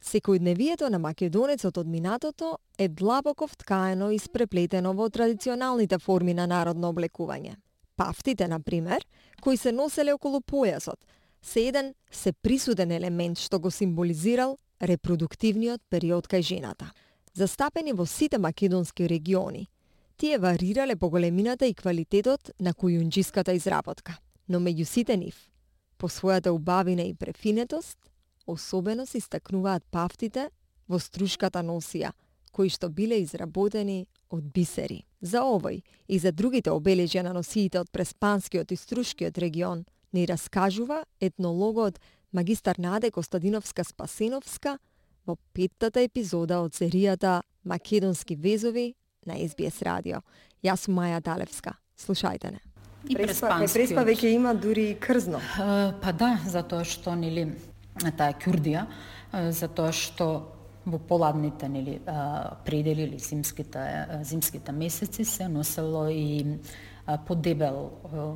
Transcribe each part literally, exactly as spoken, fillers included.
Секојдневието на македонецот од минатото е длабоко вткаено и испреплетено во традиционалните форми на народно облекување. Пафтите, на пример, кои се носеле околу појасот, се еден се присуден елемент што го символизирал репродуктивниот период кај жената. Застапени во сите македонски региони, тие варирале по големината и квалитетот на кујунџиската изработка, но меѓу сите нив, по својата убавина и префинетост, особено се истакнуваат пафтите во струшката носија, кои што биле изработени од бисери. За овој и за другите обележја на носиите од Преспанскиот и Струшкиот регион ни раскажува етнологот магистар Наде Костадиновска-Спасеновска во петтата епизода од серијата Македонски везови на Ес Би Ес радио. Јас сум Маја Талевска. Слушајте не. И Преспанскиот. Преспа веќе има дури крзно. Uh, па да, затоа што нели таа Ќурдија, uh, затоа што во поладните нели предели или зимските зимските месеци се носело и подебел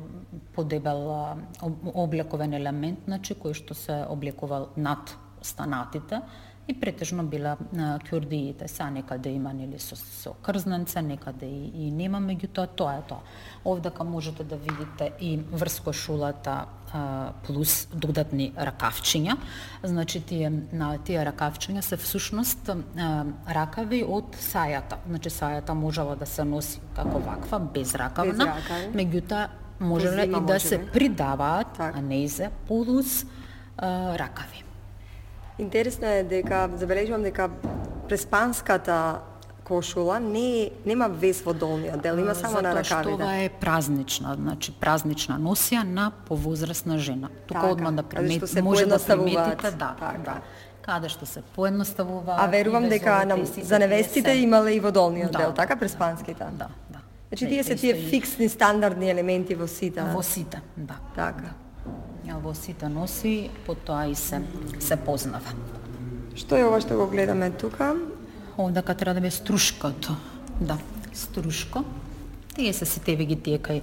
подебел облековен елемент, значи кој што се облекувал над станатите и претежно била ќурдиите. Са некаде има нели со, со крзненце, некаде и, и нема, меѓутоа тоа е тоа. Овдека можете да видите и врз кошулата плюс додатни ракавчиња. Значи тие на тие ракавчиња се всушност ракави од сајата. Значи сајата можела да се носи како ваква без ракавна, меѓутоа можеле и да се придаваат анезе плюс ракави. Интересно е дека забележувам дека преспанската кошула не нема вес во долниот дел, има само на ракавите. Затоа што ова е празнична, значи празнична носија на повозрасна жена. Тука одма да приметите, може да приметите, да, така. Да. Каде што се поедноставува. А верувам дека на, за невестите се... имале и во долниот да, дел, така преспанските. Да, да. Значи тие се тие фиксни стандардни елементи во сите. Во сите, да. Така. Во сите носи, потоа и се се познава. Што е ова што го гледаме тука? Овдека треба да бе струшкото. Да, струшко. Тие се сите ви ги тие кај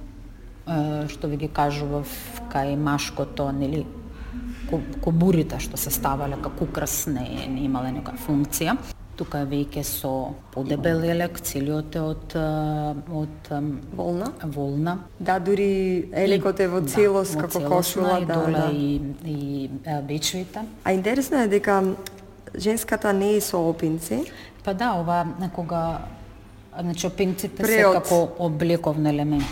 што ви ги кажував кај машкото, нели, кобурите што се ставале како украс, не, не имале нека функција. Тука веќе со подебел елек, целиот е од од волна. Волна. Да, дури елекот е во целост да, како кошула, и да, доле да. И и бечвите. А интересно е дека женската не е со опинци. Па да, ова кога значи опинците се како облековен елемент,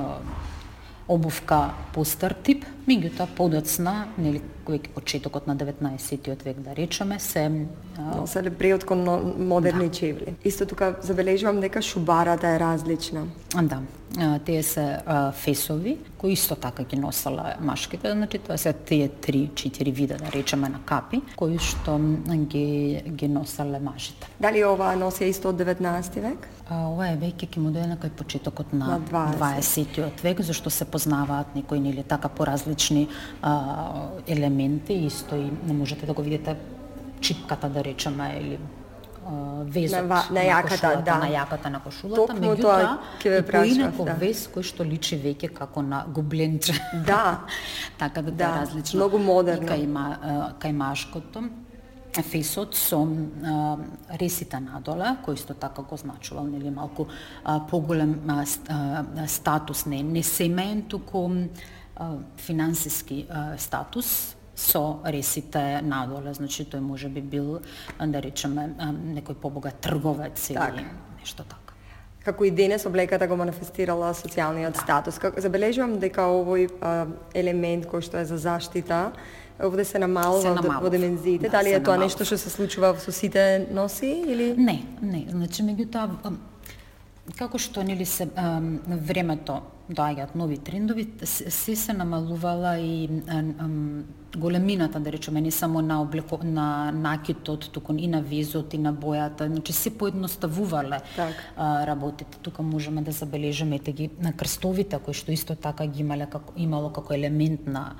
обувка постар тип, меѓутоа подоцна, нели, веќе почетокот на деветнаесеттиот век да речеме, се носеле преод кон модерни да. Чевли. Исто тука забележувам дека шубарата е различна. Да. Тие се а, фесови, кои исто така ги носела машките, значи тоа се тие три-четири вида, да речеме, на капи, кои што ги ги носеле мажите. Дали ова носија исто од деветнаесети век? А, ова е веќе ќе му дојде кај почетокот на, на дваесеттиот век, зашто се познаваат некои нели така поразлични а, елементи, исто и не можете да го видите чипката, да речеме, или везот на, на јаката, да. На јаката на кошулата, меѓутоа и поинаков да. Вез кој што личи веќе како на гобленче. Да. Така да, да. Е различно. Многу модерно. Кај има кај машкото фесот со а, ресите надоле, кој исто така го значувал нели малку а, поголем а, статус, не не семеен, туку а, финансиски а, статус со ресите надоле, значи тој може би бил, да речеме, некој побогат трговец или так. Нешто така. Како и денес облеката го манифестирала социјалниот да. Статус. Како забележувам дека овој а, елемент кој што е за заштита, овде се намалува во димензиите. Да, дали е тоа нешто што се случува со сите носи или не, не, значи меѓутоа како што нели се а, времето доаѓаат нови трендови, се се намалувала и а, а, големината, да речеме, не само на облеко, на накитот, туку и на везот, и на бојата, значи се поедноставувале так. а, работите. Тука можеме да забележиме ги на крстовите кои што исто така ги имале како имало како елемент на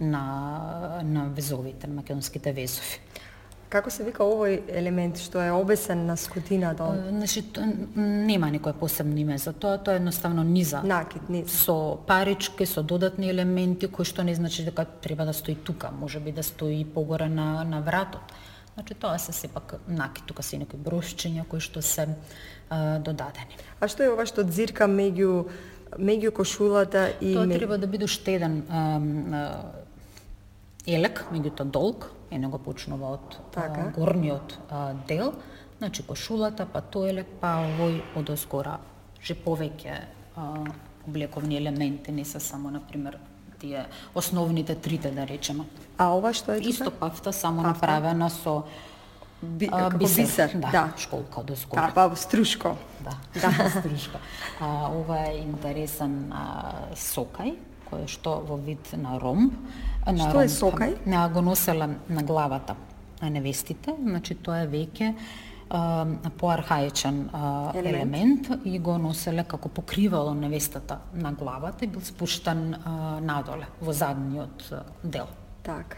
на на везовите, на македонските везови. Како се вика овој елемент што е обесен на скотината? Значи, нема никој посебно име за тоа, тоа е едноставно низа. Накид, низа. Со парички, со додатни елементи, кои што не значи дека треба да стои тука, може би да стои погоре на, на вратот. Значи тоа се сепак наки, тука се некои брошчиња кои што се а, додадени. А што е ова што дзирка меѓу меѓу кошулата и Тоа меѓу... треба да биде уште еден а, а, елек, меѓуто долг, е него почнува од Така. а, горниот а, дел, значи кошулата, па тој елек, па овој одозгора, че повеќе а, облековни елементи, не се само, например, тие основните трите, да речеме. А ова што е тука? Исто пафта, само Пафта. направена со Би, а, како бисер, да, да. школка одозгора. Та, па струшко. Да, да. Струшка. А, ова е интересен а, сокај, кој е што во вид на ромб. На Што е ромб, сокај? На го носела на главата на невестите, значи тоа е веќе а, поархаичен а, елемент. елемент и го носеле како покривало невестата на главата и бил спуштан а, надоле во задниот а, дел. Така.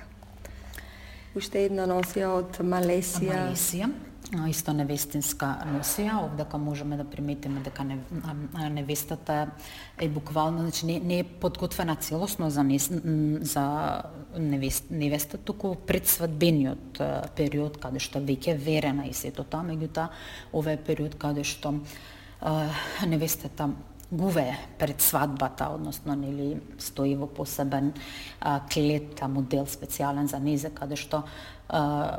Уште една носија од Малесија. Малесија, а, исто невестинска носија, овдека можеме да приметиме дека не, а, невестата е буквално, значи не, не е подготвена целосно за, нес, за невест, невеста, туку предсвадбениот период, каде што веќе верена и сето тоа, меѓутоа ова е период каде што а, невестата гуве пред свадбата, односно нели стои во посебен а, клет, модел специјален за незе, каде што а,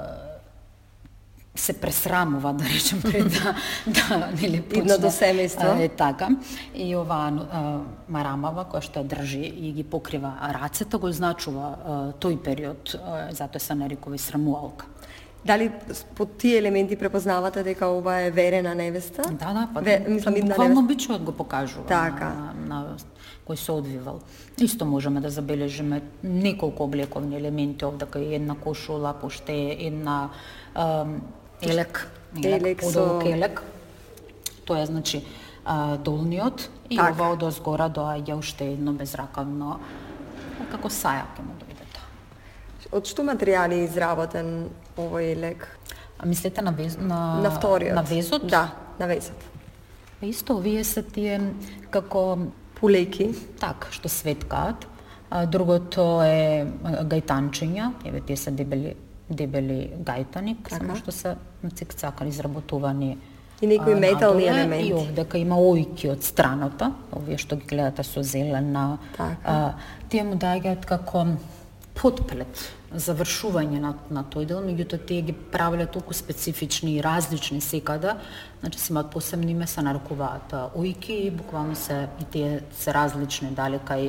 се пресрамува, да речем, пред да, да нели почне. Идно до семејство. Е така. И оваа а, марамава која што ја држи и ги покрива рацете, го значува а, тој период, а, затоа се нарекува и срамуалка. Дали по тие елементи препознавате дека ова е верена невеста? Да, да, па Ве, мислам, идна буквално невеста. бичот го покажува Така. на, на кој се одвивал. Исто можеме да забележиме неколку облековни елементи овдека, една кошула, поште една ем, елек, елек, Елек подолг со- елек. Тоа е значи а, долниот и Така. ова одозгора доаѓа уште едно безракавно, како саја ќе му дојде тоа. Од што материјали е изработен овој елек? А мислите на вез, на, На вториот? на везот? Да, на везот. Па исто овие се тие како Пулејки. так, што светкаат. А, другото е а, гајтанчиња, еве тие се дебели, дебели гајтани, Така. само што се на цикцака изработувани. И некои а, метални надоле. елементи. И овдека има ојки од страната, овие што ги гледате со зелена. Така. А, тие му даѓаат како подплет, завршување на, на тој дел, меѓутоа тие ги правеле толку специфични и различни секада, значи се имаат посебно име, се нарекуваат а, ојки и буквално се и тие се различни, дали кај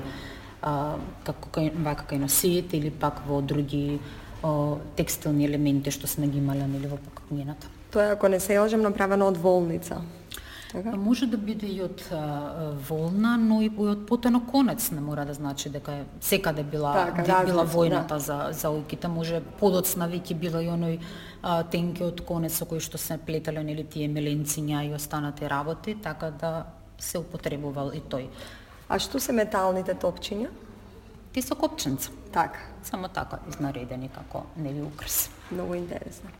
а, како кај вака кај носиите или пак во други а, текстилни елементи што сме ги имале нели во покакнината. Тоа е, ако не се лажам, направено од волница. Така? Може да биде и од а, волна, но и од потено конец, не мора да значи дека е секаде била Така, де била различно, војната за за ојките, може подоцна веќе била и оној а, тенкиот конец со кој што се плетеле нели тие меленциња и останати работи, така да се употребувал и тој. А што се металните топчиња? Ти се копченца, Така, само така изнаредени како нели украс. многу интересно.